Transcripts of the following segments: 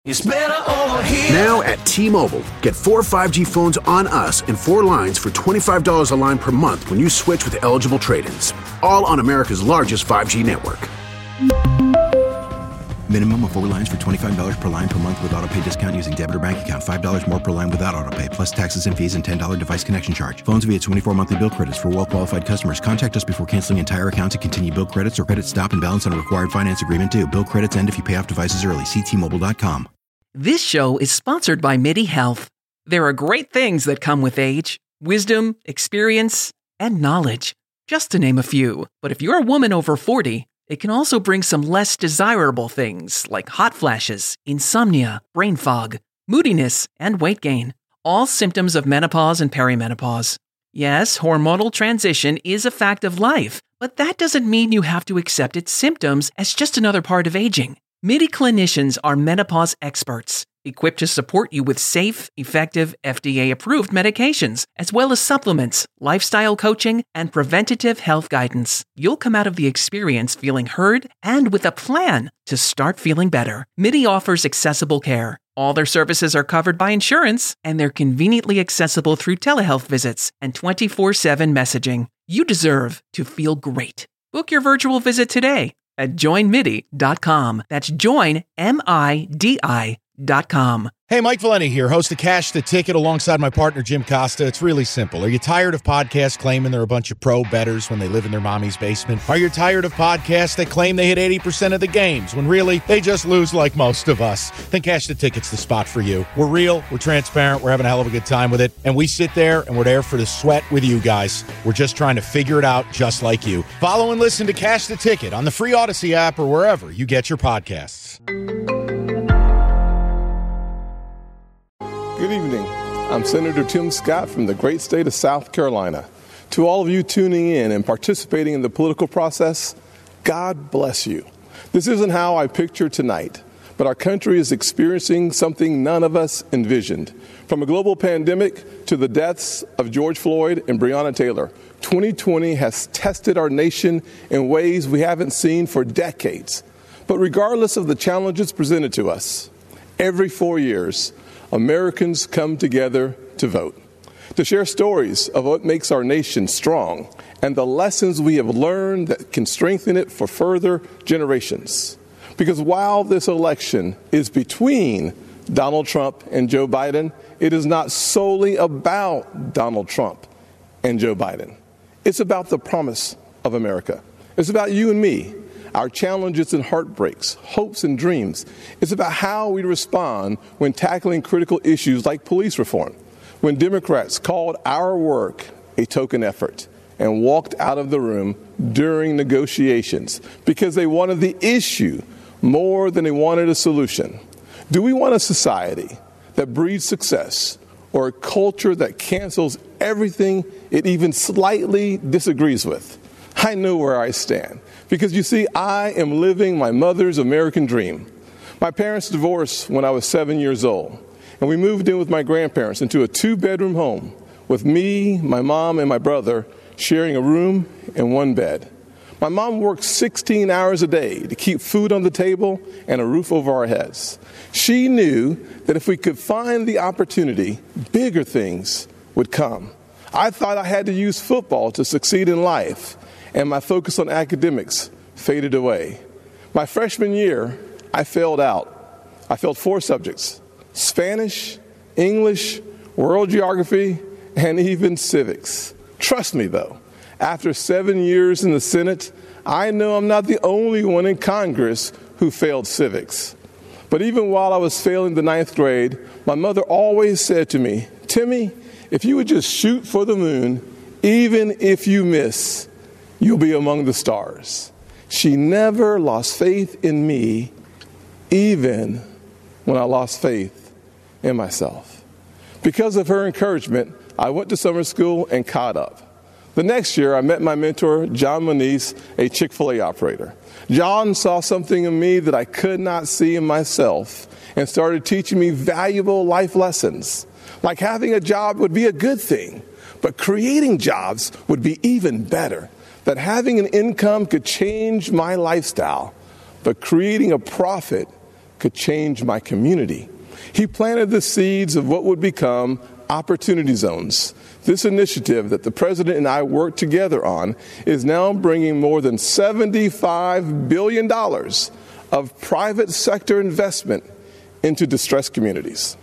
It's better over here. Now at T-Mobile, get 4 5G phones on us and 4 lines for $25 a line per month when you switch with eligible trade-ins. All on America's largest 5G network. Minimum of 4 lines for $25 per line per month with autopay discount using debit or bank account. $5 more per line without autopay, plus taxes and fees and $10 device connection charge. Phones via 24 monthly bill credits for well-qualified customers. Contact us before canceling entire account to continue bill credits or credit stop and balance on a required finance agreement due. Bill credits end if you pay off devices early. See T-Mobile.com. This show is sponsored by MIDI Health. There are great things that come with age: wisdom, experience, and knowledge, just to name a few. But if you're a woman over 40, it can also bring some less desirable things like hot flashes, insomnia, brain fog, moodiness, and weight gain. All symptoms of menopause and perimenopause. Yes, hormonal transition is a fact of life, but that doesn't mean you have to accept its symptoms as just another part of aging. MIDI clinicians are menopause experts, equipped to support you with safe, effective, FDA-approved medications, as well as supplements, lifestyle coaching, and preventative health guidance. You'll come out of the experience feeling heard and with a plan to start feeling better. MIDI offers accessible care. All their services are covered by insurance, and they're conveniently accessible through telehealth visits and 24/7 messaging. You deserve to feel great. Book your virtual visit today at joinmidi.com. That's joinmidi.com. Hey, Mike Valeni here, host of Cash the Ticket alongside my partner, Jim Costa. It's really simple. Are you tired of podcasts claiming they're a bunch of pro bettors when they live in their mommy's basement? Are you tired of podcasts that claim they hit 80% of the games when really they just lose like most of us? Then Cash the Ticket's the spot for you. We're real, we're transparent, we're having a hell of a good time with it, and we sit there and we're there for the sweat with you guys. We're just trying to figure it out just like you. Follow and listen to Cash the Ticket on the free Odyssey app or wherever you get your podcasts. Good evening. I'm Senator Tim Scott from the great state of South Carolina. To all of you tuning in and participating in the political process, God bless you. This isn't how I picture tonight, but our country is experiencing something none of us envisioned. From a global pandemic to the deaths of George Floyd and Breonna Taylor, 2020 has tested our nation in ways we haven't seen for decades. But regardless of the challenges presented to us, every 4 years, Americans come together to vote, to share stories of what makes our nation strong and the lessons we have learned that can strengthen it for further generations. Because while this election is between Donald Trump and Joe Biden, it is not solely about Donald Trump and Joe Biden. It's about the promise of America. It's about you and me, our challenges and heartbreaks, hopes and dreams. It's about how we respond when tackling critical issues like police reform, when Democrats called our work a token effort and walked out of the room during negotiations because they wanted the issue more than they wanted a solution. Do we want a society that breeds success or a culture that cancels everything it even slightly disagrees with? I know where I stand. Because you see, I am living my mother's American dream. My parents divorced when I was 7 years old, and we moved in with my grandparents into a 2-bedroom home with me, my mom, and my brother sharing a room and 1 bed. My mom worked 16 hours a day to keep food on the table and a roof over our heads. She knew that if we could find the opportunity, bigger things would come. I thought I had to use football to succeed in life, and my focus on academics faded away. My freshman year, I failed out. I failed 4 subjects: Spanish, English, world geography, and even civics. Trust me, though, after 7 years in the Senate, I know I'm not the only one in Congress who failed civics. But even while I was failing the 9th grade, my mother always said to me, "Timmy, if you would just shoot for the moon, even if you miss, you'll be among the stars." She never lost faith in me, even when I lost faith in myself. Because of her encouragement, I went to summer school and caught up. The next year, I met my mentor, John Moniz, a Chick-fil-A operator. John saw something in me that I could not see in myself and started teaching me valuable life lessons. Like having a job would be a good thing, but creating jobs would be even better. That having an income could change my lifestyle, but creating a profit could change my community. He planted the seeds of what would become Opportunity Zones. This initiative that the president and I worked together on is now bringing more than $75 billion of private sector investment into distressed communities.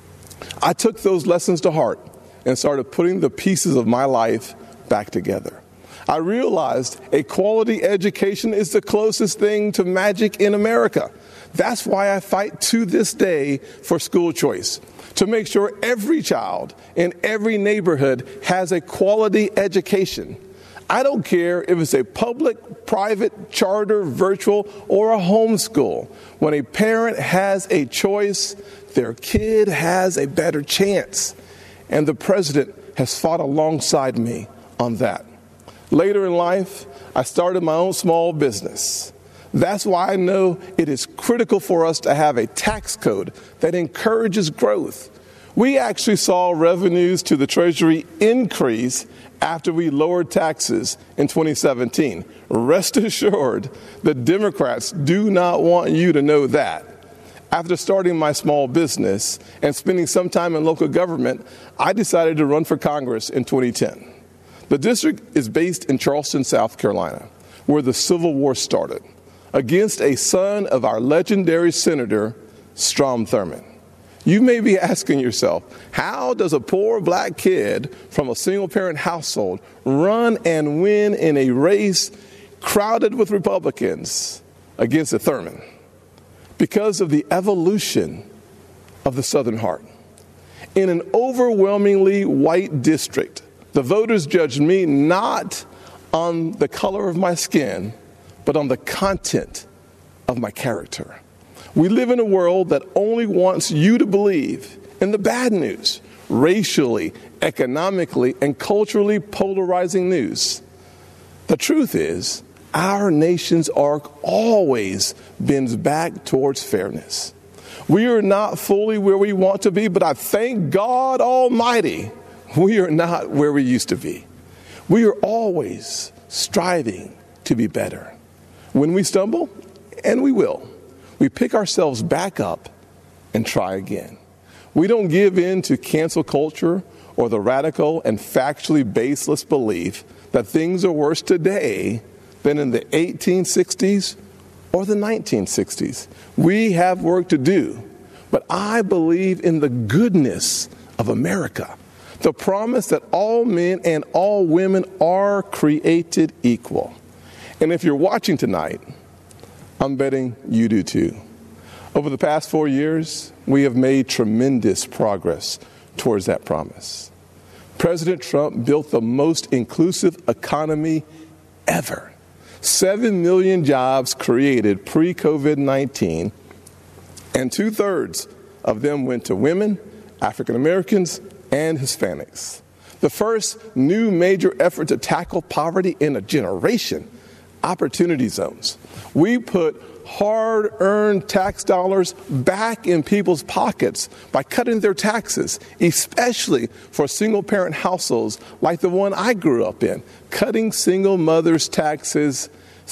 I took those lessons to heart and started putting the pieces of my life back together. I realized a quality education is the closest thing to magic in America. That's why I fight to this day for school choice, to make sure every child in every neighborhood has a quality education. I don't care if it's a public, private, charter, virtual, or a homeschool. When a parent has a choice, their kid has a better chance. And the president has fought alongside me on that. Later in life, I started my own small business. That's why I know it is critical for us to have a tax code that encourages growth. We actually saw revenues to the Treasury increase after we lowered taxes in 2017. Rest assured, the Democrats do not want you to know that. After starting my small business and spending some time in local government, I decided to run for Congress in 2010. The district is based in Charleston, South Carolina, where the Civil War started, against a son of our legendary Senator, Strom Thurmond. You may be asking yourself, how does a poor black kid from a single-parent household run and win in a race crowded with Republicans against a Thurmond? Because of the evolution of the Southern heart. In an overwhelmingly white district, the voters judged me not on the color of my skin, but on the content of my character. We live in a world that only wants you to believe in the bad news, racially, economically, and culturally polarizing news. The truth is, our nation's arc always bends back towards fairness. We are not fully where we want to be, but I thank God Almighty, we are not where we used to be. We are always striving to be better. When we stumble, and we will, we pick ourselves back up and try again. We don't give in to cancel culture or the radical and factually baseless belief that things are worse today than in the 1860s or the 1960s. We have work to do, but I believe in the goodness of America, the promise that all men and all women are created equal. And if you're watching tonight, I'm betting you do too. Over the past 4 years, we have made tremendous progress towards that promise. President Trump built the most inclusive economy ever. 7 million jobs created pre-COVID-19, and 2/3 of them went to women, African Americans, and Hispanics. The first new major effort to tackle poverty in a generation, Opportunity Zones. We put hard-earned tax dollars back in people's pockets by cutting their taxes, especially for single-parent households like the one I grew up in, cutting single mothers' taxes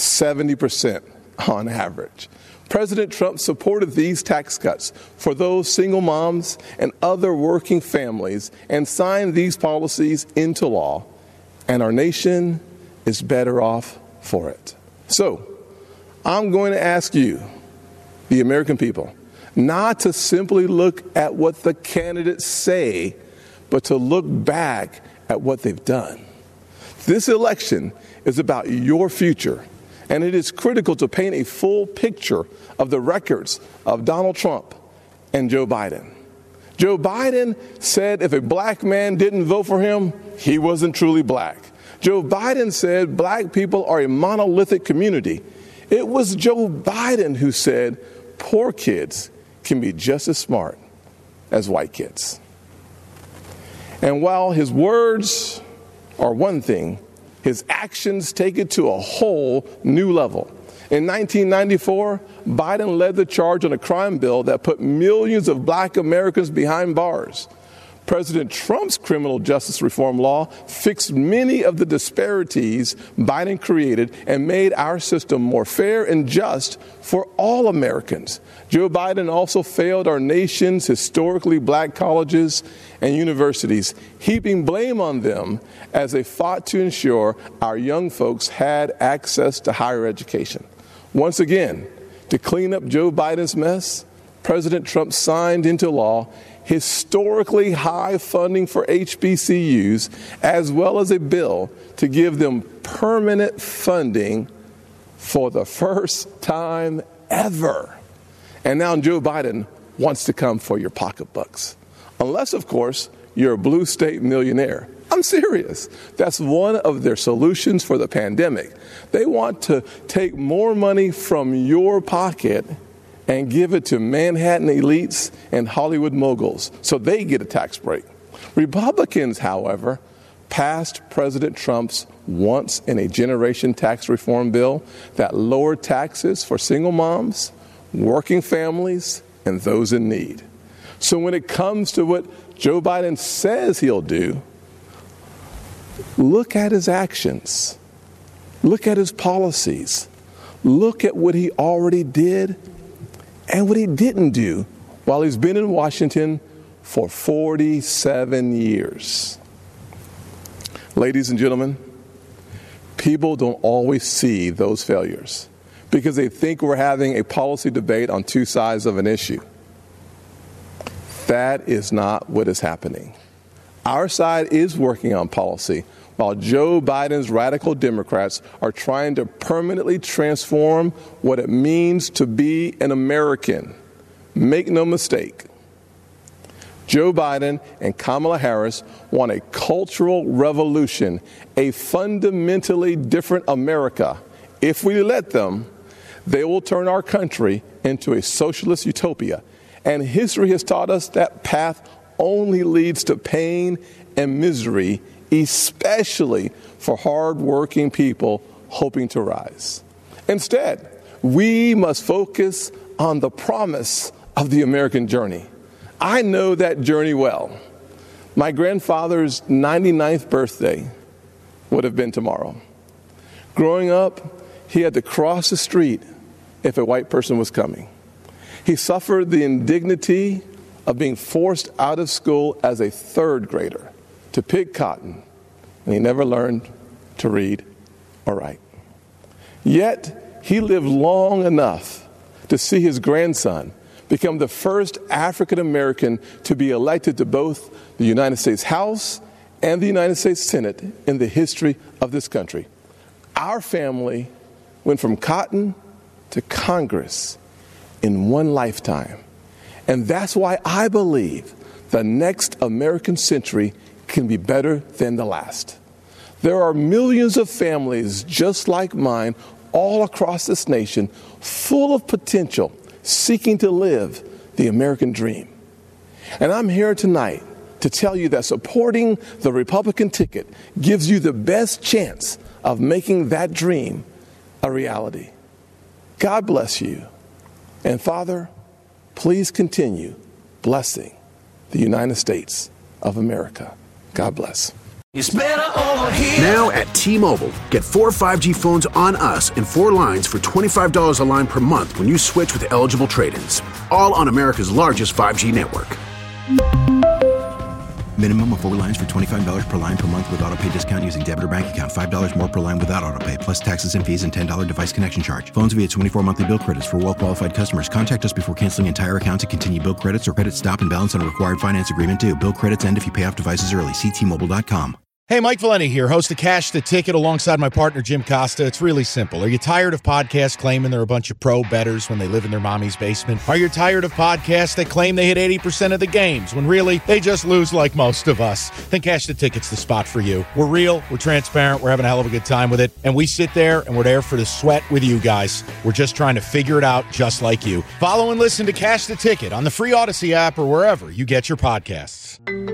70% on average. President Trump supported these tax cuts for those single moms and other working families and signed these policies into law, and our nation is better off for it. So, I'm going to ask you, the American people, not to simply look at what the candidates say, but to look back at what they've done. This election is about your future, and it is critical to paint a full picture of the records of Donald Trump and Joe Biden. Joe Biden said if a black man didn't vote for him, he wasn't truly black. Joe Biden said black people are a monolithic community. It was Joe Biden who said poor kids can be just as smart as white kids. And while his words are one thing, his actions take it to a whole new level. In 1994, Biden led the charge on a crime bill that put millions of black Americans behind bars. President Trump's criminal justice reform law fixed many of the disparities Biden created and made our system more fair and just for all Americans. Joe Biden also failed our nation's historically black colleges and universities, heaping blame on them as they fought to ensure our young folks had access to higher education. Once again, to clean up Joe Biden's mess, President Trump signed into law historically high funding for HBCUs, as well as a bill to give them permanent funding for the first time ever. And now Joe Biden wants to come for your pocketbooks. Unless, of course, you're a blue state millionaire. I'm serious. That's one of their solutions for the pandemic. They want to take more money from your pocket and give it to Manhattan elites and Hollywood moguls so they get a tax break. Republicans, however, passed President Trump's once-in-a-generation tax reform bill that lowered taxes for single moms, working families, and those in need. So when it comes to what Joe Biden says he'll do, look at his actions. Look at his policies. Look at what he already did and what he didn't do while he's been in Washington for 47 years. Ladies and gentlemen, people don't always see those failures because they think we're having a policy debate on two sides of an issue. That is not what is happening. Our side is working on policy, while Joe Biden's radical Democrats are trying to permanently transform what it means to be an American. Make no mistake, Joe Biden and Kamala Harris want a cultural revolution, a fundamentally different America. If we let them, they will turn our country into a socialist utopia. And history has taught us that path only leads to pain and misery, especially for hardworking people hoping to rise. Instead, we must focus on the promise of the American journey. I know that journey well. My grandfather's 99th birthday would have been tomorrow. Growing up, he had to cross the street if a white person was coming. He suffered the indignity of being forced out of school as a third grader to pick cotton, and he never learned to read or write. Yet, he lived long enough to see his grandson become the first African American to be elected to both the United States House and the United States Senate in the history of this country. Our family went from cotton to Congress in one lifetime. And that's why I believe the next American century can be better than the last. There are millions of families just like mine all across this nation, full of potential, seeking to live the American dream. And I'm here tonight to tell you that supporting the Republican ticket gives you the best chance of making that dream a reality. God bless you. And Father, please continue blessing the United States of America. God bless. It's better over here. Now at T-Mobile, get 4 5G phones on us and 4 lines for $25 a line per month when you switch with eligible trade-ins. All on America's largest 5G network. Minimum of 4 lines for $25 per line per month with autopay discount using debit or bank account. $5 more per line without autopay, plus taxes and fees and $10 device connection charge. Phones via 24 monthly bill credits for well-qualified customers. Contact us before canceling entire account to continue bill credits or credit stop and balance on a required finance agreement due. Bill credits end if you pay off devices early. See T-Mobile.com. Hey, Mike Valeni here, host of Cash the Ticket alongside my partner, Jim Costa. It's really simple. Are you tired of podcasts claiming they're a bunch of pro bettors when they live in their mommy's basement? Are you tired of podcasts that claim they hit 80% of the games when really they just lose like most of us? Then Cash the Ticket's the spot for you. We're real, we're transparent, we're having a hell of a good time with it, and we sit there and we're there for the sweat with you guys. We're just trying to figure it out just like you. Follow and listen to Cash the Ticket on the free Odyssey app or wherever you get your podcasts.